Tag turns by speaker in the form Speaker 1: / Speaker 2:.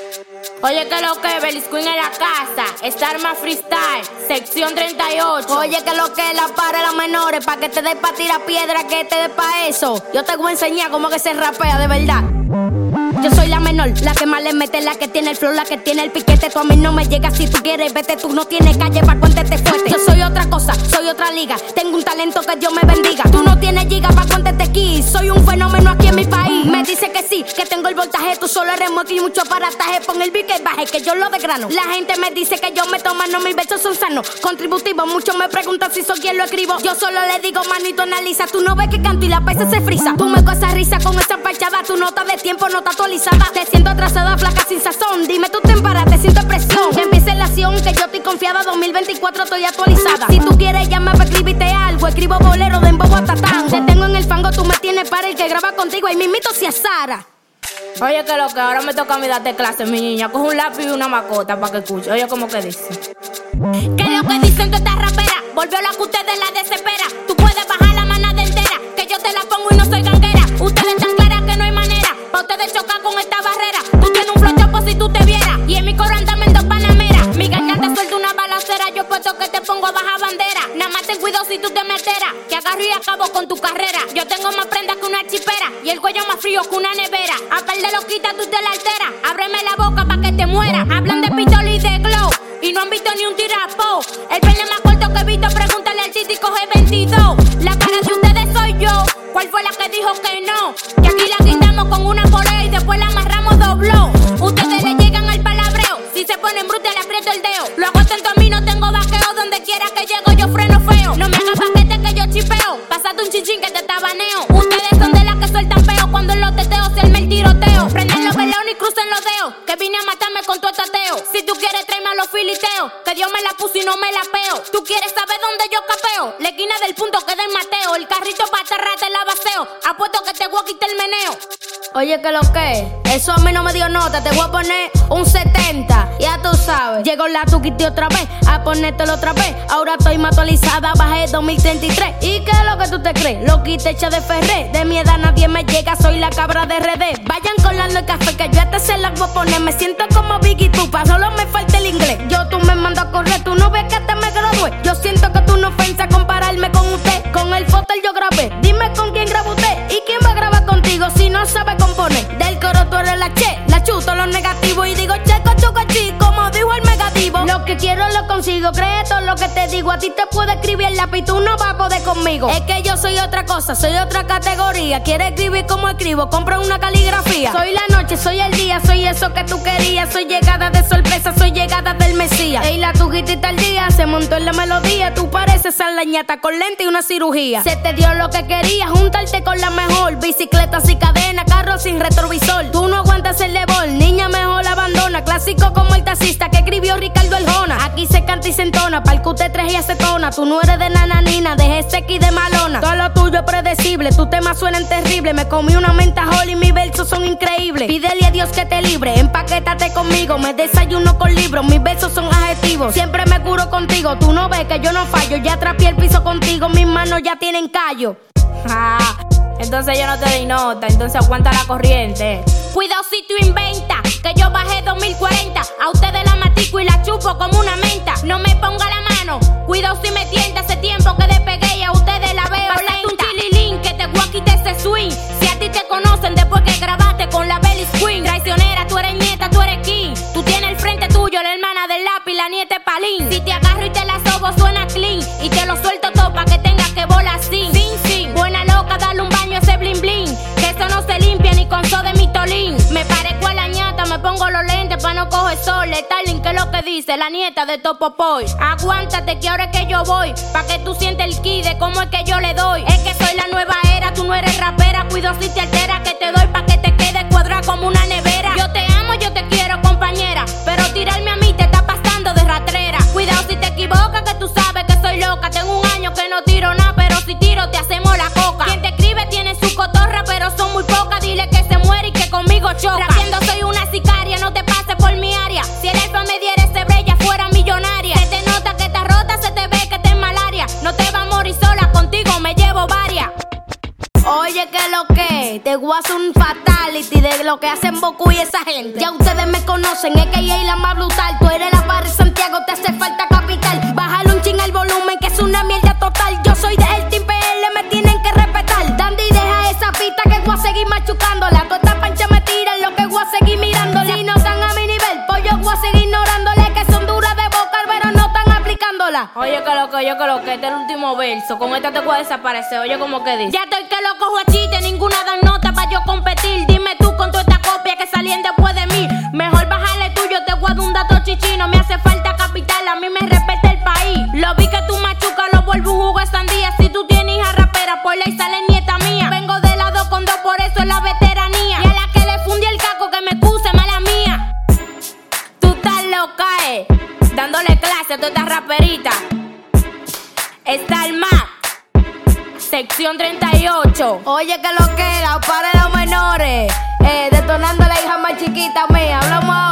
Speaker 1: Oye, que lo que, Belis Queen en la casa, Star más freestyle, sección 38.
Speaker 2: Oye, que lo que, la para las menores, pa' que te dé pa' tirar piedra, que te dé pa' eso. Yo te voy a enseñar cómo que se rapea de verdad. Yo soy la menor, la que más le mete, la que tiene el flow, la que tiene el piquete. Tú a mí no me llegas, si tú quieres, vete, tú no tienes calle pa' cuéntete fuerte. Yo soy otra cosa, soy otra liga, tengo un talento que Dios me bendiga. Tú no tienes giga pa' cuéntete aquí, soy un fenómeno aquí en mi país. Me dice que sí, que tengo el voltaje, tú solo eres moto y mucho aparataje. Pon el beat que baje, que yo lo desgrano. La gente me dice que yo me tomo, no, mis versos son sanos, contributivos. Muchos me preguntan si soy quien lo escribo. Yo solo le digo, manito, analiza. Tú no ves que canto y la pesa se frisa. Tú me cosas risa con esa parchada, tu nota de tiempo no está actualizada. Te siento atrasada, flaca sin sazón. Dime tú tempara, te siento presión. Que empiece la acción, que yo estoy confiada. 2024 estoy actualizada. Si tú quieres llama pa' escribirte algo. Escribo bolero de embobo hasta tango. Te tengo en el fango, tú me tienes para el que graba contigo. Y mismito si es Sara.
Speaker 1: Oye, que lo que, ahora me toca a mí darte clase, mi niña. Coge un lápiz y una macota pa' que escuche. Oye, ¿cómo que dice?
Speaker 2: Que lo que dicen tú estás rapera. Volvió la que ustedes la desespera. Tú puedes bajar la manada entera, que yo te la pongo y no soy ganguera. Ustedes están claras que no hay manera pa' ustedes chocar con esta barrera. Tú tienes un flow chopo si tú te vieras, y en mi coro andame en dos panameras. Mi garganta suelta una balacera, yo puesto que te pongo a bajar bandera. Nada más ten cuidado si tú te me alteras, que agarro y acabo con tu carrera. Yo tengo más prendas que una chipera, y el cuello más frío que una nevera. A par de loquita tú te la alteras, ábreme la boca pa' que te muera. Hablan de pistola y de glow, y no han visto ni un tirapo. El pene más corto que he visto, pregúntale al Titi, coge 22. La cara de ustedes soy yo, ¿cuál fue la que dijo que no? Que aquí la quitamos con una polea y después la amarramos dobló. Ustedes le llegan al palabreo, si se ponen bruta le aprieto el dedo. Lo hago tanto a mí, no tengo vaqueo, donde quiera que llego yo freno feo. No me hagas paquete que yo chipeo, pásate un chinchín que te tabaneo. Ustedes son de las que sueltan peo, cuando en los teteos se arma el tiroteo. Prenden los peleones y crucen los dedos, que vine a matarme con tu atateo. Si tú quieres tráeme a los filiteos, que Dios me la puso y no me la peo. Tú quieres saber dónde yo capeo, la esquina del punto queda en Mateo. El carrito pa' aterrarte la baseo, apuesto que te voy a quitar el meneo. Oye, que lo que, eso a mí no me dio nota, te voy a poner un 70, ya tú sabes. Llegó la tuquiti otra vez, a ponértelo otra vez. Ahora estoy más actualizada, bajé 2033. ¿Y qué es lo que tú te crees? Loquita hecha de ferré, de mi edad nadie me llega, soy la cabra de RD. Vayan colando el café que yo hasta se la voy a poner. Me siento como Biggie Tupac, solo me falta el inglés. Yo tú me mando a correr, tú no ves que hasta me gradué. Yo siento que tú no ofensa compararme con usted. Con el fotel yo grabé, dime con quién graba usted. ¿Y quién va a grabar contigo si no sabe componer? Del coro tú eres la che, la chuto los negativos. Y digo checo, choco, chi, como dijo el megativo. Lo que quiero lo consigo, cree todo lo que te digo. A ti te puedo escribir el lápiz, tú no vas a poder conmigo. Es que yo soy otra cosa, soy otra categoría. Quieres escribir como escribo, compra una caligrafía. Soy la noche, soy el día, soy eso que tú querías. Soy llegada de sorpresa, soy llegada del Mesías. Ey, la tuguitita al día, se montó en la melodía. Tú pareces salañata con lente y una cirugía. Se te dio lo que querías, juntarte con la mejor. Bicicleta sin cadena, carro sin retrovisor. Tú no aguantas el lebol, niña mejor abandona. Clásico como el taxista que escribió Ricardo Arjona. Aquí se canta y se entona, pa'l QT3 y acetona. Tú no eres de nananina, de GSX y de malona. Todo lo tuyo es predecible, tus temas suenan terribles. Me comí una menta hall y mis versos son increíbles. Pídele a Dios que te libre, empaquétate conmigo. Me desayuno con libros, mis versos son adjetivos. Siempre me curo contigo, tú no ves que yo no fallo. Ya trapié el piso contigo, mis manos ya tienen callo.
Speaker 1: Entonces yo no te doy nota, entonces aguanta la corriente.
Speaker 2: Cuidado si tú inventa, que yo bajé 2040. A ustedes la matico y la chupo como una menta. No me ponga la mano, cuidado si me tienta. Hace tiempo que despegué y a ustedes la veo lenta. Un chililín que te voy a quitar ese swing. Si a ti te conocen después que grabaste con la Belis Queen. Traicionera, tú eres nieta, tú eres king. Tú tienes el frente tuyo, la hermana del lápiz, la nieta es palín. Si te agarro y te la sobo suena clean, y te lo suelto todo pa' que tengas que volar sin. Buena loca, dale un baño a ese bling bling, que eso no se limpia ni con so de mi tolín. Me parezco a la ñata, me pongo los lentes pa' no coger sol. Starling, que es lo que dice la nieta de Topo Boy. Aguántate que ahora es que yo voy, pa' que tú sientes el ki de cómo es que yo le doy. Es que soy la nueva era, tú no eres rapera. Cuido si te altera, que te doy pa' que te quede cuadrada como una nevera. Yo te amo, yo te quiero, compañera, pero tirarme a mí te está pasando de ratrera. Cuidado si te equivocas, que tú sabes que soy loca. Tengo un año que no tiro nada, pero si tiro te hacemos la coca. Quien te escribe tiene su cotorra, pero son muy pocas. Dile que se muere y que conmigo choca. Rapiendo soy una sicaria, no te pases por mi área. Si el alfa me diera ese brella fuera millonaria. Se te nota que estás rota, se te ve que te en malaria. No te va a morir sola, contigo me llevo varias. Oye, que lo que, te voy a hacer un fatal. reality de lo que hacen Boku y esa gente. Ya ustedes me conocen, es que ella la más brutal. Tú eres la barra Santiago, te hace falta capital. Bájale un ching al volumen que es una mierda total. Yo soy de el Team PL, me tienen que respetar. Dandy, deja esa pista que voy a seguir machucándola. Toda esta pancha me tiran, lo que voy a seguir mirándola. Si no están a mi nivel, pues yo voy a seguir ignorándole. Que son duras de boca, pero no están aplicándola.
Speaker 1: Oye, que lo que este es el último verso. Con esta te puedo desaparecer. Oye, como que dice.
Speaker 2: Ya estoy que lo cojo a chiste, ninguna dan nota pa' yo competir. Dime tú con toda esta copia que salían después de mí. Mejor bájale tuyo, te guardo un dato chichino. Me hace falta capital, a mí me respeta el país. Lo vi que tú machucas, lo vuelvo un jugo de sandía. Si tú tienes hija rapera, por ley sale nieta mía. Vengo de la 2 con 2, por eso es la veteranía. Y a la que le fundí el caco, que me excuse, mala mía.
Speaker 1: Tú estás loca, dándole clase a toda esta raperita. Está el Mac, sección 38.
Speaker 2: Oye, que lo que era, para los menores. Detonando la hija más chiquita mía. Hablamos